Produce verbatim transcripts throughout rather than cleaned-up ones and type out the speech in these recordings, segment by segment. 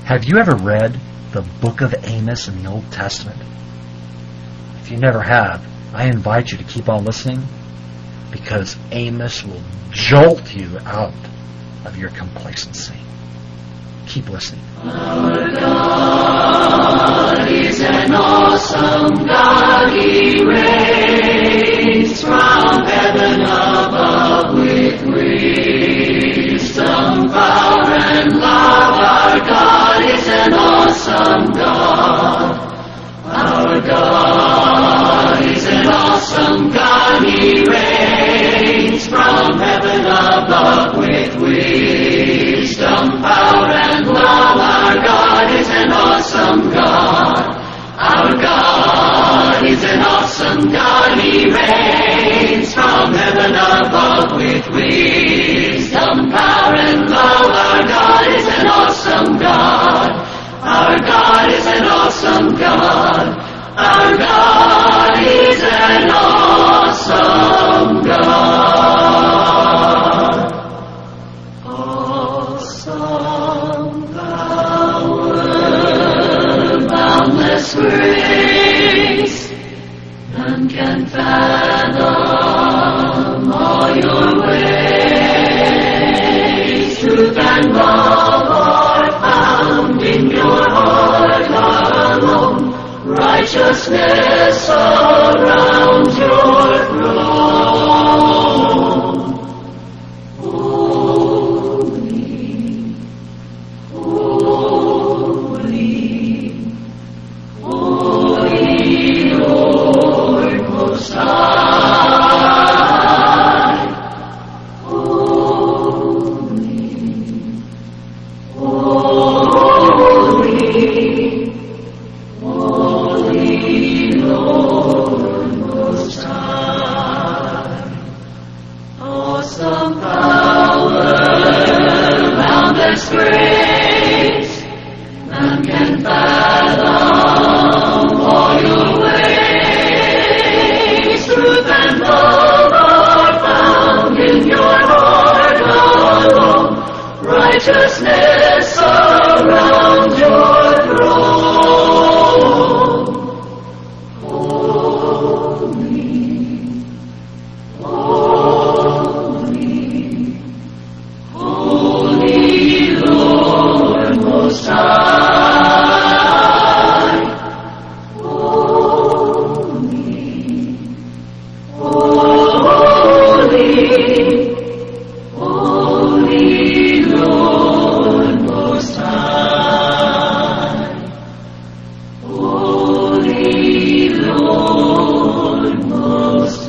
Have you ever read the book of Amos in the Old Testament? If you never have, I invite you to keep on listening, because Amos will jolt you out of your complacency. Keep listening. Our God is an awesome God. He reigns from heaven above with wisdom, power, and love. Our God is an awesome God. Our God is an awesome God. He reigns from heaven above with wisdom, power, and love. Our God is an awesome God. Our God is an awesome God. He reigns from heaven above with wisdom, power, and love. Our God is an awesome God. Our God is an awesome God. Our God is an awesome God. Awesome power, boundless grace, none can fathom all your ways. Truth and love are found in your heart alone. Righteousness surrounds your throne. Holy, holy, holy Lord Most High. Holy, holy, holy Lord Most High. Awesome power, boundless grace, none can fathom all your ways. Truth and love are found in your heart alone. Righteousness surrounds your throne. Holy, holy, holy Lord Most High. Holy, holy, holy Lord Most High. Holy Lord Most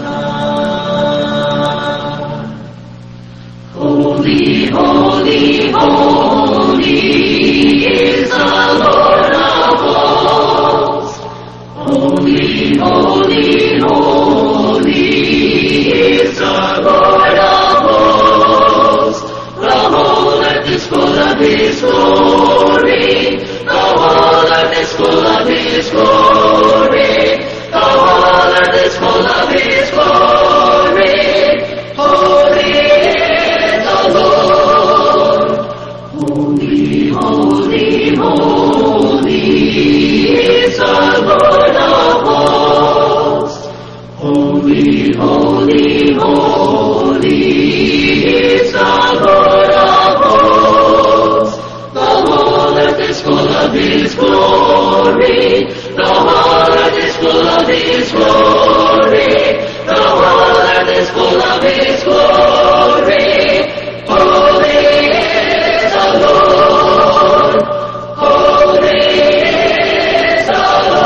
High. Holy, holy, holy is the Lord of hosts. Holy, holy, holy is the Lord of hosts. The whole earth is full of His glory. The whole earth is full of His glory. The whole earth is full of His glory. Holy is the Lord. Holy, holy, holy is the Lord of hosts. Holy, holy, holy is the Lord of hosts. The whole earth is full of His glory. The whole earth is full of His glory. The whole earth is full of His glory. Holy is the Lord. Holy is the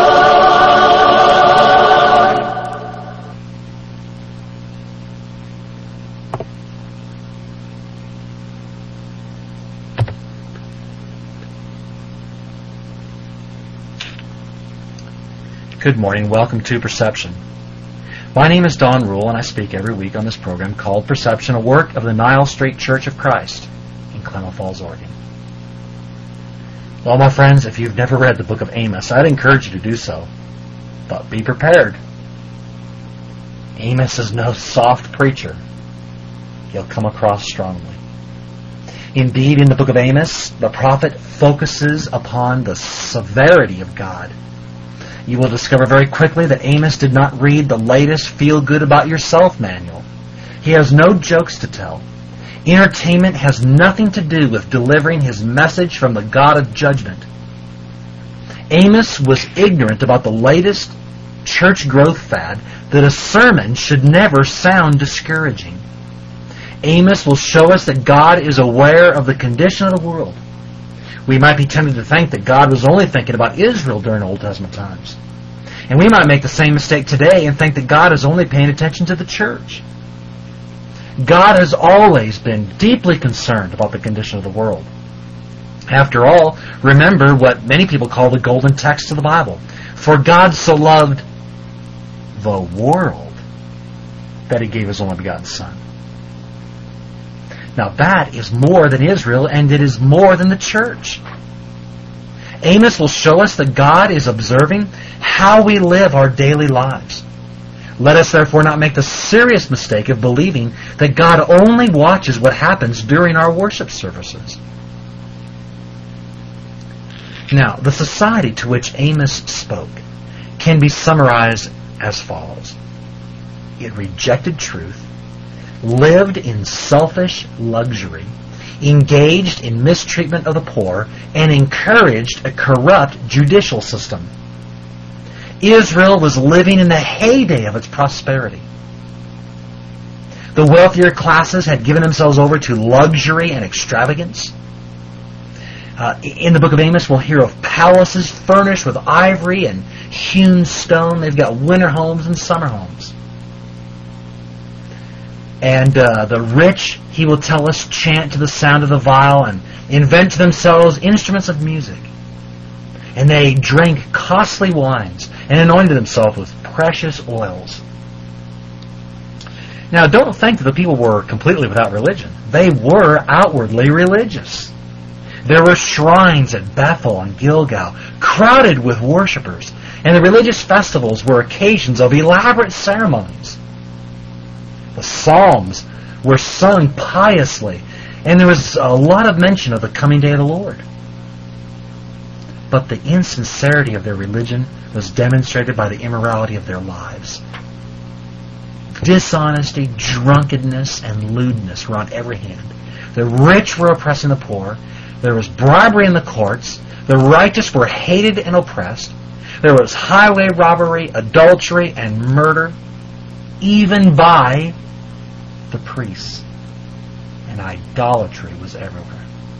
Lord. Good morning. Welcome to Perception. My name is Don Rule, and I speak every week on this program called Perception, a work of the Niles Street Church of Christ in Clement Falls, Oregon. Well, my friends, if you've never read the book of Amos, I'd encourage you to do so. But be prepared. Amos is no soft preacher. He'll come across strongly. Indeed, in the book of Amos, the prophet focuses upon the severity of God. You will discover very quickly that Amos did not read the latest feel-good-about-yourself manual. He has no jokes to tell. Entertainment has nothing to do with delivering his message from the God of judgment. Amos was ignorant about the latest church growth fad that a sermon should never sound discouraging. Amos will show us that God is aware of the condition of the world. We might be tempted to think that God was only thinking about Israel during Old Testament times. And we might make the same mistake today and think that God is only paying attention to the church. God has always been deeply concerned about the condition of the world. After all, remember what many people call the golden text of the Bible. For God so loved the world that He gave His only begotten Son. Now that is more than Israel, and it is more than the church. Amos will show us that God is observing how we live our daily lives. Let us therefore not make the serious mistake of believing that God only watches what happens during our worship services. Now, the society to which Amos spoke can be summarized as follows. It rejected truth, lived in selfish luxury, engaged in mistreatment of the poor, and encouraged a corrupt judicial system. Israel was living in the heyday of its prosperity. The wealthier classes had given themselves over to luxury and extravagance. Uh, in the book of Amos, we'll hear of palaces furnished with ivory and hewn stone. They've got winter homes and summer homes. And uh, the rich, he will tell us, chant to the sound of the viol and invent to themselves instruments of music. And they drank costly wines and anointed themselves with precious oils. Now, don't think that the people were completely without religion. They were outwardly religious. There were shrines at Bethel and Gilgal, crowded with worshippers, and the religious festivals were occasions of elaborate ceremonies. The Psalms were sung piously, and there was a lot of mention of the coming day of the Lord. But the insincerity of their religion was demonstrated by the immorality of their lives. Dishonesty, drunkenness, and lewdness were on every hand. The rich were oppressing the poor. There was bribery in the courts. The righteous were hated and oppressed. There was highway robbery, adultery, and murder, even by the priests. And idolatry was everywhere.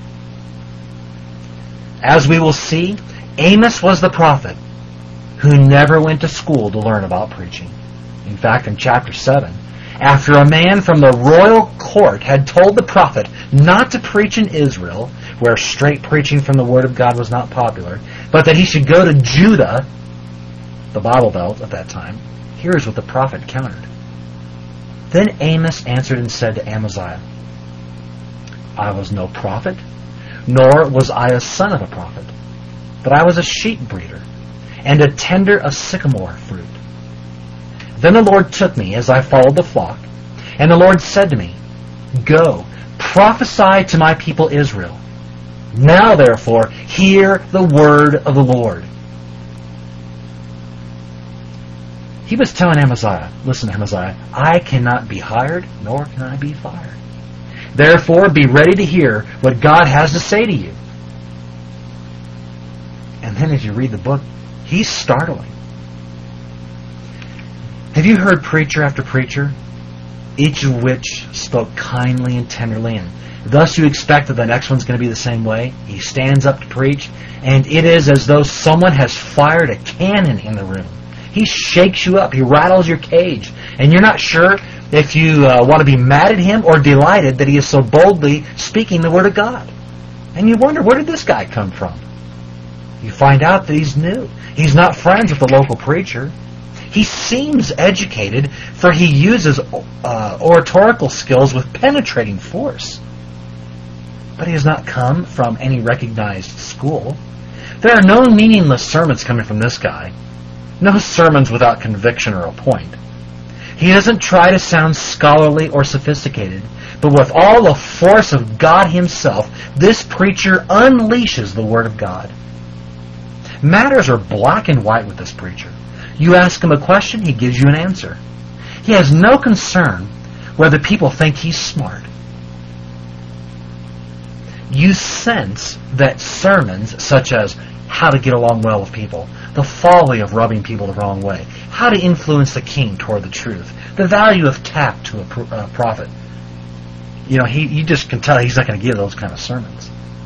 As we will see, Amos was the prophet who never went to school to learn about preaching. In fact, in chapter seven, after a man from the royal court had told the prophet not to preach in Israel, where straight preaching from the Word of God was not popular, but that he should go to Judah, the Bible Belt at that time, here's what the prophet countered. Then Amos answered and said to Amaziah, I was no prophet, nor was I a son of a prophet, but I was a sheep breeder, and a tender of sycamore fruit. Then the Lord took me as I followed the flock, and the Lord said to me, Go, prophesy to my people Israel. Now therefore, hear the word of the Lord. He was telling Amaziah, listen, Amaziah, I cannot be hired, nor can I be fired. Therefore, be ready to hear what God has to say to you. And then as you read the book, he's startling. Have you heard preacher after preacher, each of which spoke kindly and tenderly, and thus you expect that the next one's going to be the same way? He stands up to preach, and it is as though someone has fired a cannon in the room. He shakes you up. He rattles your cage. And you're not sure if you uh, want to be mad at him or delighted that he is so boldly speaking the Word of God. And you wonder, where did this guy come from? You find out that he's new. He's not friends with the local preacher. He seems educated, for he uses uh, oratorical skills with penetrating force. But he has not come from any recognized school. There are no meaningless sermons coming from this guy. No sermons without conviction or a point. He doesn't try to sound scholarly or sophisticated, But with all the force of God Himself, this preacher unleashes the Word of God. Matters are black and white with this preacher. You ask him a question, he gives you an answer. He has no concern whether people think he's smart. You sense that sermons such as how to get along well with people, the folly of rubbing people the wrong way, how to influence the king toward the truth, the value of tact to a pro- uh, prophet. You know, he you just can tell he's not going to give those kind of sermons.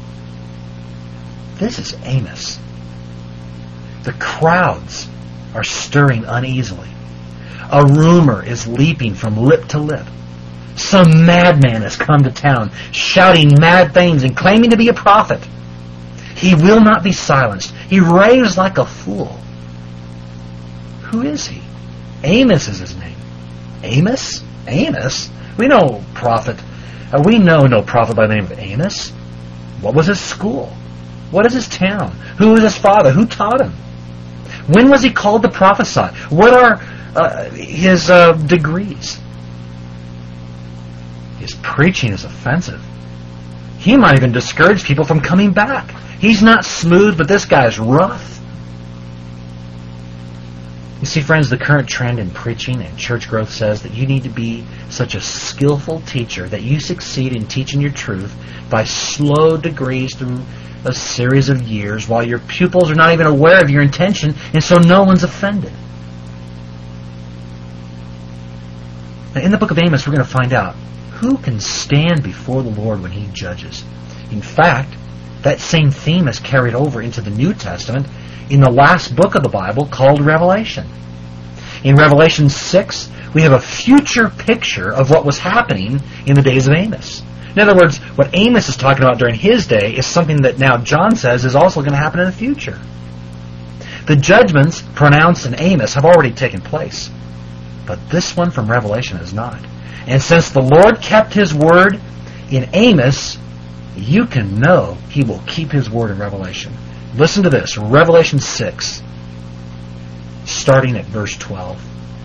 This is Amos. The crowds are stirring uneasily. A rumor is leaping from lip to lip. Some madman has come to town, shouting mad things and claiming to be a prophet. He will not be silenced. He raves like a fool. Who is he? Amos is his name. Amos? Amos? We know prophet. Uh, we know no prophet by the name of Amos. What was his school? What is his town? Who was his father? Who taught him? When was he called to prophesy? What are uh, his uh, degrees? His preaching is offensive. He might even discourage people from coming back. He's not smooth, but this guy's rough. You see, friends, the current trend in preaching and church growth says that you need to be such a skillful teacher that you succeed in teaching your truth by slow degrees through a series of years while your pupils are not even aware of your intention, and so no one's offended. Now, in the book of Amos, we're going to find out who can stand before the Lord when He judges. In fact, that same theme is carried over into the New Testament in the last book of the Bible called Revelation. In Revelation six, we have a future picture of what was happening in the days of Amos. In other words, what Amos is talking about during his day is something that now John says is also going to happen in the future. The judgments pronounced in Amos have already taken place, but this one from Revelation is not. And since the Lord kept His word in Amos, you can know He will keep His word in Revelation. Listen to this, Revelation six, starting at verse twelve.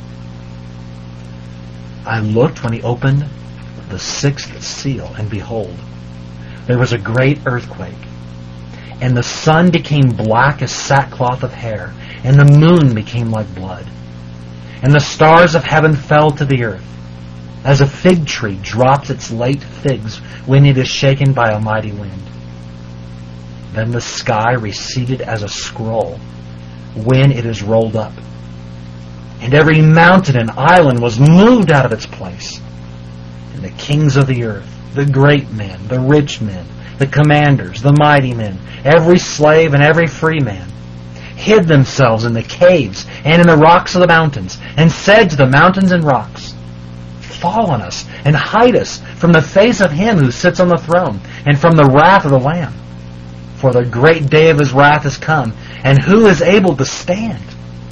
I looked when He opened the sixth seal, and behold, there was a great earthquake, and the sun became black as sackcloth of hair, and the moon became like blood, and the stars of heaven fell to the earth, as a fig tree drops its late figs when it is shaken by a mighty wind. Then the sky receded as a scroll when it is rolled up, and every mountain and island was moved out of its place. And the kings of the earth, the great men, the rich men, the commanders, the mighty men, every slave and every free man, hid themselves in the caves and in the rocks of the mountains, and said to the mountains and rocks, fall on us and hide us from the face of Him who sits on the throne and from the wrath of the Lamb. For the great day of His wrath is come, and who is able to stand?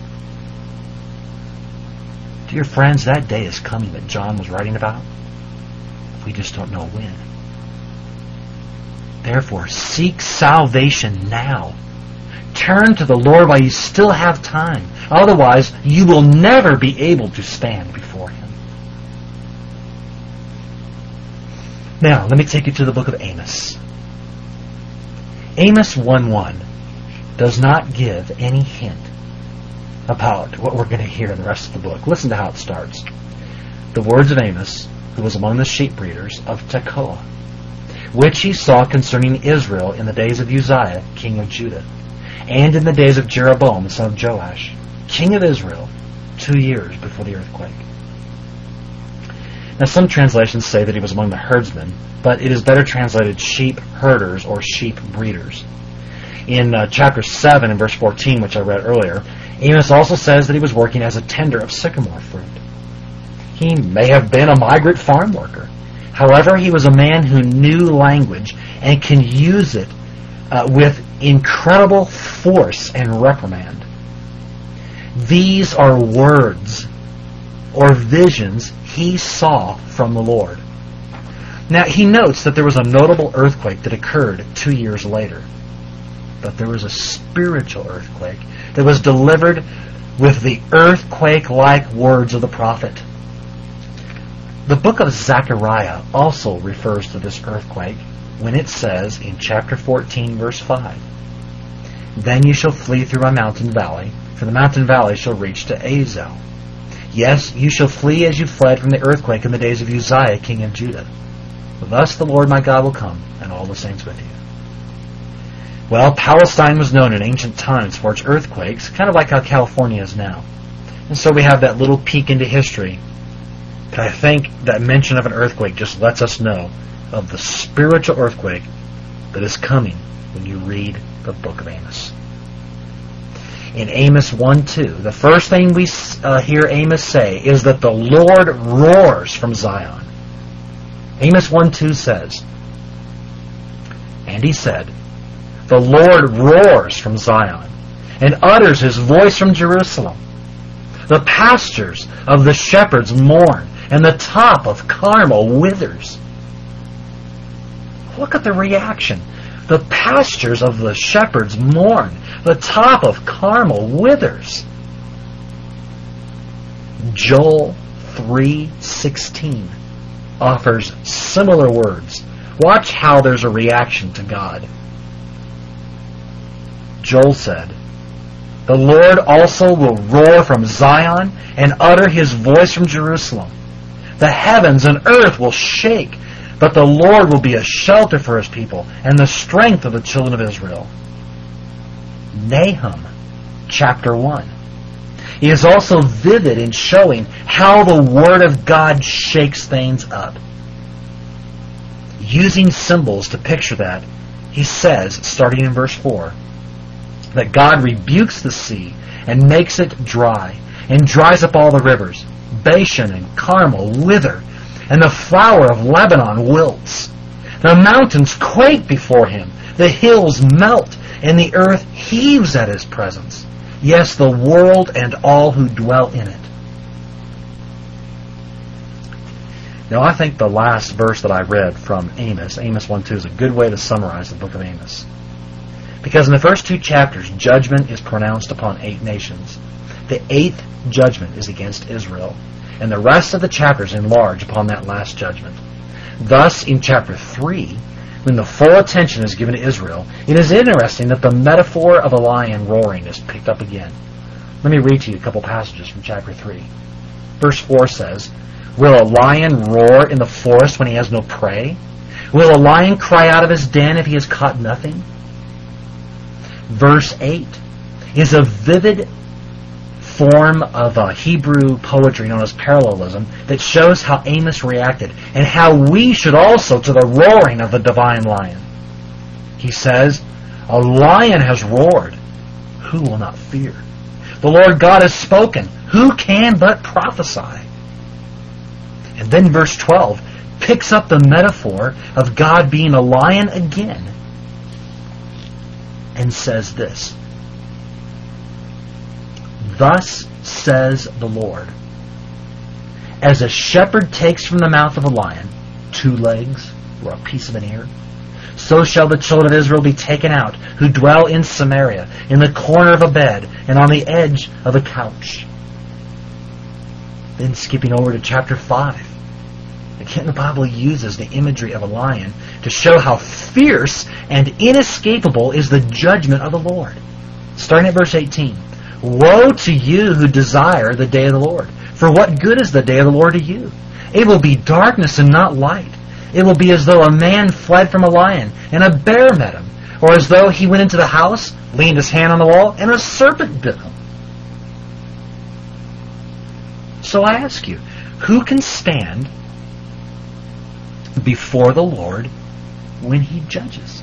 Dear friends, that day is coming that John was writing about. We just don't know when. Therefore, seek salvation now. Turn to the Lord while you still have time. Otherwise, you will never be able to stand before Him. Now, let me take you to the book of Amos. Amos one one does not give any hint about what we're going to hear in the rest of the book. Listen to how it starts. The words of Amos, who was among the sheep breeders of Tekoa, which he saw concerning Israel in the days of Uzziah, king of Judah, and in the days of Jeroboam, son of Joash, king of Israel, two years before the earthquake. Now, some translations say that he was among the herdsmen, but it is better translated sheep herders or sheep breeders. In uh, chapter seven and verse fourteen, which I read earlier, Amos also says that he was working as a tender of sycamore fruit. He may have been a migrant farm worker. However, he was a man who knew language and can use it uh, with incredible force and reprimand. These are words or visions he saw from the Lord. Now, he notes that there was a notable earthquake that occurred two years later. But there was a spiritual earthquake that was delivered with the earthquake-like words of the prophet. The book of Zechariah also refers to this earthquake when it says in chapter fourteen, verse five, "Then you shall flee through my mountain valley, for the mountain valley shall reach to Azel. Yes, you shall flee as you fled from the earthquake in the days of Uzziah, king of Judah. Thus the Lord my God will come, and all the saints with you." Well, Palestine was known in ancient times for its earthquakes, kind of like how California is now. And so we have that little peek into history. But I think that mention of an earthquake just lets us know of the spiritual earthquake that is coming when you read the book of Amos. In Amos one two, the first thing we uh, hear Amos say is that the Lord roars from Zion. Amos one two says, "And he said, the Lord roars from Zion, and utters his voice from Jerusalem. The pastures of the shepherds mourn, and the top of Carmel withers." Look at the reaction. The pastures of the shepherds mourn. The top of Carmel withers. Joel three sixteen offers similar words. Watch how there's a reaction to God. Joel said, "The Lord also will roar from Zion and utter his voice from Jerusalem. The heavens and earth will shake, but the Lord will be a shelter for his people and the strength of the children of Israel." Nahum chapter one is also vivid in showing how the Word of God shakes things up. Using symbols to picture that, he says, starting in verse four, that God rebukes the sea and makes it dry, and dries up all the rivers. Bashan and Carmel wither, and the flower of Lebanon wilts. The mountains quake before him, the hills melt, and the earth heaves at his presence. Yes, the world and all who dwell in it. Now, I think the last verse that I read from Amos, Amos one two, is a good way to summarize the book of Amos. Because in the first two chapters, judgment is pronounced upon eight nations. The eighth judgment is against Israel, and the rest of the chapters enlarge upon that last judgment. Thus, in chapter three, when the full attention is given to Israel, it is interesting that the metaphor of a lion roaring is picked up again. Let me read to you a couple passages from chapter three. Verse four says, "Will a lion roar in the forest when he has no prey? Will a lion cry out of his den if he has caught nothing?" Verse eight is a vivid form of uh, Hebrew poetry known as parallelism that shows how Amos reacted and how we should also to the roaring of the divine lion. He says, "A lion has roared. Who will not fear? The Lord God has spoken. Who can but prophesy?" And then verse twelve picks up the metaphor of God being a lion again and says this, "Thus says the Lord, as a shepherd takes from the mouth of a lion two legs or a piece of an ear, so shall the children of Israel be taken out, who dwell in Samaria, in the corner of a bed, and on the edge of a couch." Then skipping over to chapter five. Again, the Bible uses the imagery of a lion to show how fierce and inescapable is the judgment of the Lord. Starting at verse eighteen. "Woe to you who desire the day of the Lord! For what good is the day of the Lord to you? It will be darkness and not light. It will be as though a man fled from a lion, and a bear met him, or as though he went into the house, leaned his hand on the wall, and a serpent bit him." So I ask you, who can stand before the Lord when he judges?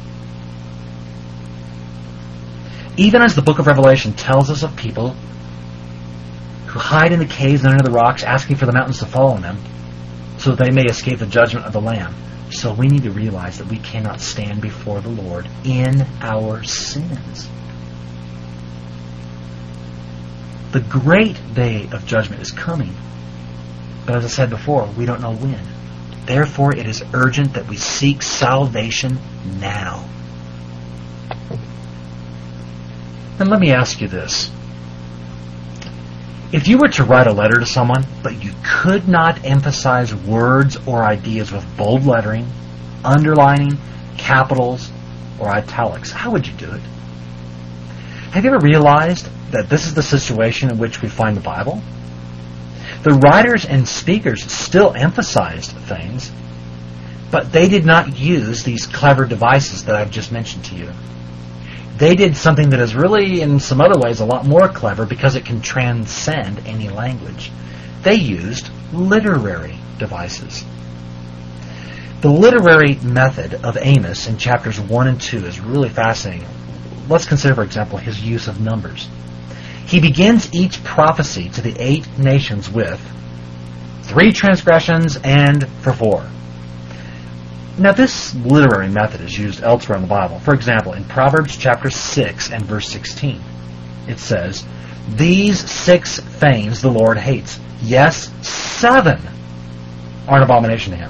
Even as the book of Revelation tells us of people who hide in the caves and under the rocks, asking for the mountains to fall on them so that they may escape the judgment of the Lamb, so we need to realize that we cannot stand before the Lord in our sins. The great day of judgment is coming, but as I said before, we don't know when. Therefore, it is urgent that we seek salvation now. And let me ask you this. If you were to write a letter to someone, but you could not emphasize words or ideas with bold lettering, underlining, capitals, or italics, how would you do it? Have you ever realized that this is the situation in which we find the Bible? The writers and speakers still emphasized things, but they did not use these clever devices that I've just mentioned to you. They did something that is really, in some other ways, a lot more clever because it can transcend any language. They used literary devices. The literary method of Amos in chapters one and two is really fascinating. Let's consider, for example, his use of numbers. He begins each prophecy to the eight nations with three transgressions and for four. Now, this literary method is used elsewhere in the Bible. For example, in Proverbs chapter six and verse sixteen, it says, "These six things the Lord hates. Yes, seven are an abomination to him."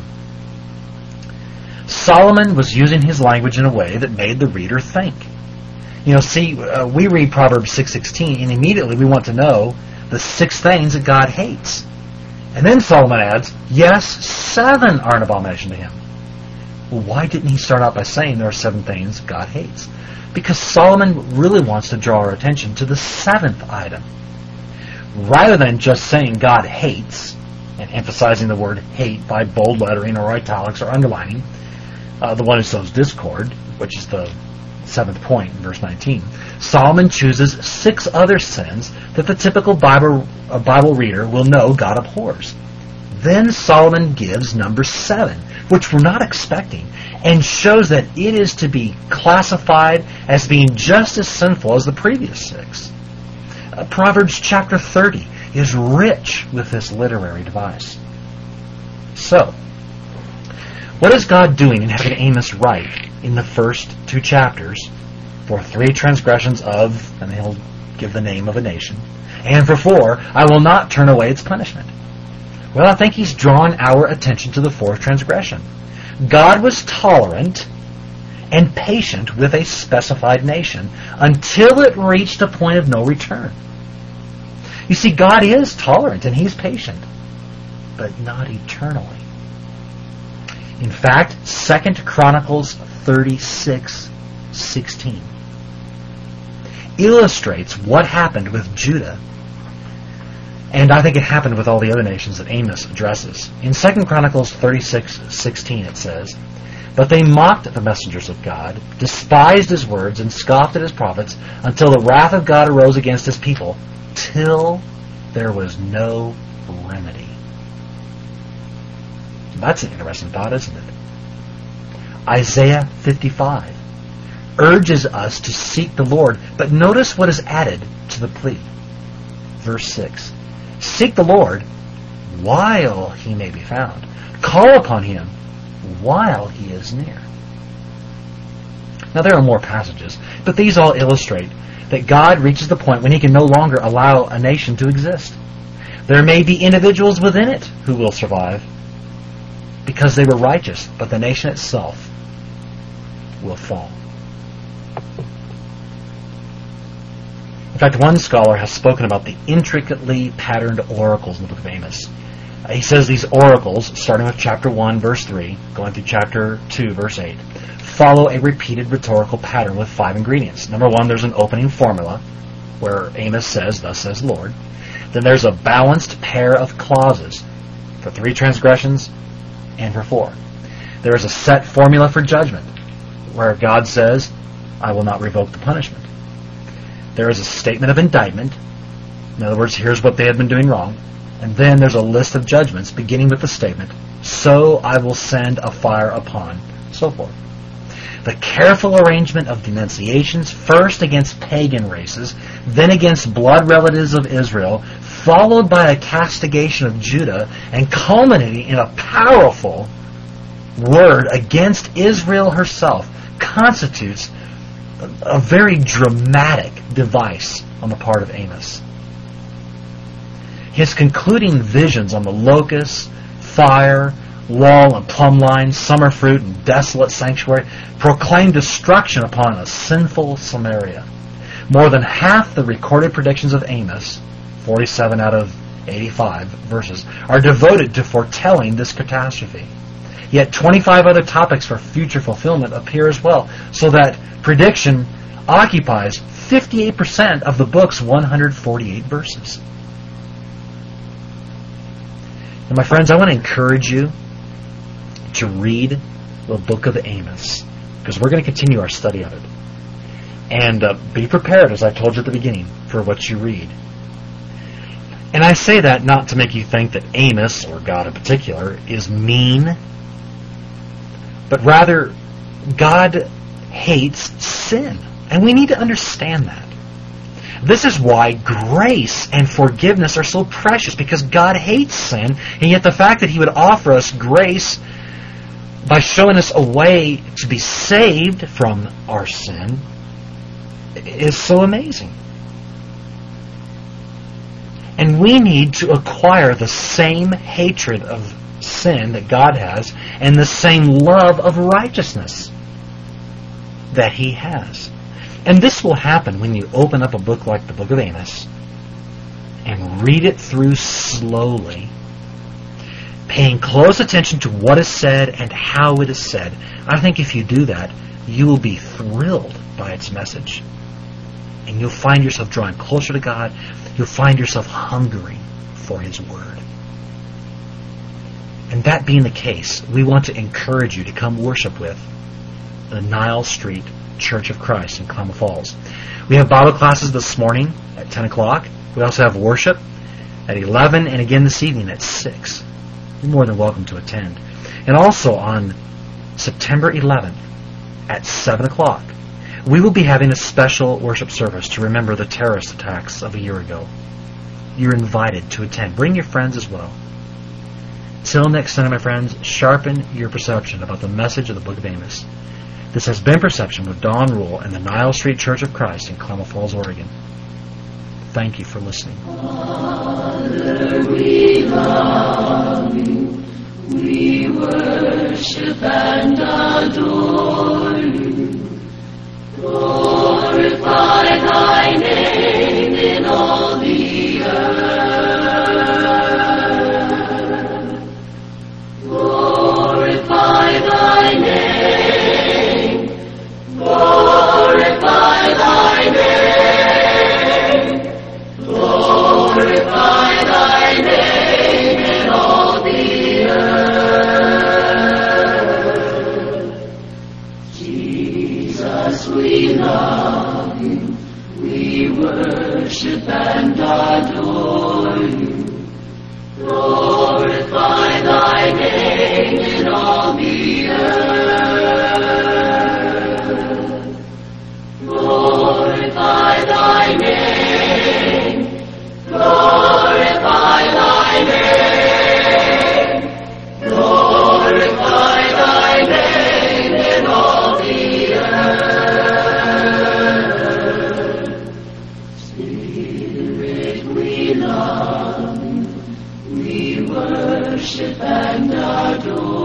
Solomon was using his language in a way that made the reader think. You know, see, uh, we read Proverbs six sixteen, and immediately we want to know the six things that God hates. And then Solomon adds, "Yes, seven are an abomination to him." Well, why didn't he start out by saying there are seven things God hates? Because Solomon really wants to draw our attention to the seventh item. Rather than just saying God hates, and emphasizing the word hate by bold lettering or italics or underlining, uh, the one who sows discord, which is the seventh point in verse nineteen, Solomon chooses six other sins that the typical Bible, uh, Bible reader will know God abhors. Then Solomon gives number seven, which we're not expecting, and shows that it is to be classified as being just as sinful as the previous six. Uh, Proverbs chapter thirty is rich with this literary device. So, what is God doing in having Amos write in the first two chapters for three transgressions of, and he'll give the name of a nation, and for four, I will not turn away its punishment? Well, I think he's drawn our attention to the fourth transgression. God was tolerant and patient with a specified nation until it reached a point of no return. You see, God is tolerant and he's patient, but not eternally. In fact, Second Chronicles thirty-six sixteen illustrates what happened with Judah. And I think it happened with all the other nations that Amos addresses. In Second Chronicles thirty-six sixteen it says, "But they mocked the messengers of God, despised his words, and scoffed at his prophets, until the wrath of God arose against his people, till there was no remedy." That's an interesting thought, isn't it? Isaiah fifty-five urges us to seek the Lord, but notice what is added to the plea. Verse six. "Seek the Lord while he may be found. Call upon him while he is near." Now there are more passages, but these all illustrate that God reaches the point when he can no longer allow a nation to exist. There may be individuals within it who will survive because they were righteous, but the nation itself will fall. In fact, one scholar has spoken about the intricately patterned oracles in the book of Amos. Uh, he says these oracles, starting with chapter one, verse three, going through chapter two, verse eight, follow a repeated rhetorical pattern with five ingredients. Number one, there's an opening formula where Amos says, "Thus says the Lord." Then there's a balanced pair of clauses for three transgressions and for four. There is a set formula for judgment where God says, "I will not revoke the punishment." There is a statement of indictment. In other words, here's what they had been doing wrong. And then there's a list of judgments beginning with the statement, "So I will send a fire upon," so forth. The careful arrangement of denunciations, first against pagan races, then against blood relatives of Israel, followed by a castigation of Judah, and culminating in a powerful word against Israel herself, constitutes a very dramatic device on the part of Amos. His concluding visions on the locusts, fire, wall and plumb line, summer fruit and desolate sanctuary proclaim destruction upon a sinful Samaria. More than half the recorded predictions of Amos forty-seven out of eighty-five verses, are devoted to foretelling this catastrophe. Yet twenty-five other topics for future fulfillment appear as well, so that prediction occupies fifty-eight percent of the book's one hundred forty-eight verses. And my friends, I want to encourage you to read the book of Amos, because we're going to continue our study of it. And uh, be prepared, as I told you at the beginning, for what you read. And I say that not to make you think that Amos, or God in particular, is mean, but rather God hates sin. And we need to understand that. This is why grace and forgiveness are so precious, because God hates sin, and yet the fact that He would offer us grace by showing us a way to be saved from our sin is so amazing. And we need to acquire the same hatred of sin that God has and the same love of righteousness that He has. And this will happen when you open up a book like the book of Amos and read it through slowly, paying close attention to what is said and how it is said. I think if you do that, you will be thrilled by its message. And you'll find yourself drawing closer to God. You'll find yourself hungering for His Word. And that being the case, we want to encourage you to come worship with the Nile Street Church of Christ in Klamath Falls. We have Bible classes this morning at ten o'clock. We also have worship at eleven, and again this evening at six. You're more than welcome to attend. And also on September eleventh at seven o'clock, we will be having a special worship service to remember the terrorist attacks of a year ago. You're invited to attend. Bring your friends as well. Till next Sunday, my friends, sharpen your perception about the message of the book of Amos. This has been Perception with Don Rule and the Nile Street Church of Christ in Klamath Falls, Oregon. Thank you for listening. Father, we love you. We worship and adore you. Glorify Thy name in all the earth. Glorify Thy name. Glorify Thy name. Glorify Thy name in all the earth. Jesus, we love you. We worship and adore you. Glorify Thy name in all the earth. Glorify Thy name. Glorify Thy name. Glorify Thy name in all the earth. Spirit, we love you. We worship and adore